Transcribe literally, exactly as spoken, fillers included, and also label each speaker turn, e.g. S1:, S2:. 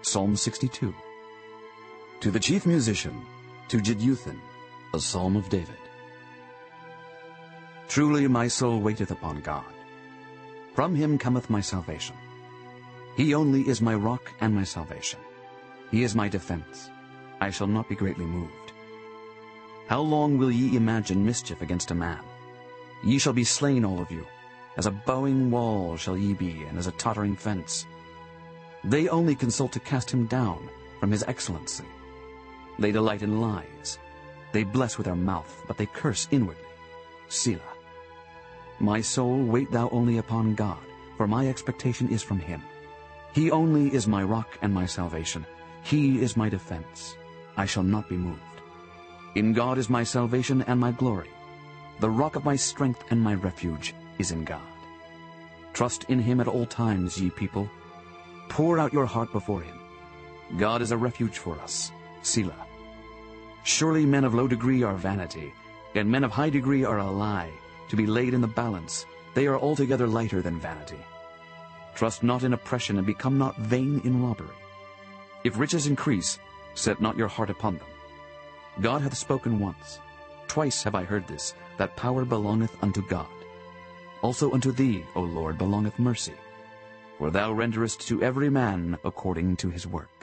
S1: Psalm sixty-two. To the chief musician, to Jeduthun, a psalm of David. Truly my soul waiteth upon God. From him cometh my salvation. He only is my rock and my salvation. He is my defense. I shall not be greatly moved. How long will ye imagine mischief against a man? Ye shall be slain, all of you. As a bowing wall shall ye be, and as a tottering fence. They only consult to cast him down from his excellency. They delight in lies. They bless with their mouth, but they curse inwardly. Selah. My soul, wait thou only upon God, for my expectation is from him. He only is my rock and my salvation. He is my defense. I shall not be moved. In God is my salvation and my glory. The rock of my strength and my refuge is in God. Trust in him at all times, ye people. Pour out your heart before him. God is a refuge for us. Selah. Surely men of low degree are vanity, and men of high degree are a lie, to be laid in the balance. They are altogether lighter than vanity. Trust not in oppression, and become not vain in robbery. If riches increase, set not your heart upon them. God hath spoken once. Twice have I heard this, that power belongeth unto God. Also unto thee, O Lord, belongeth mercy. For thou renderest to every man according to his work.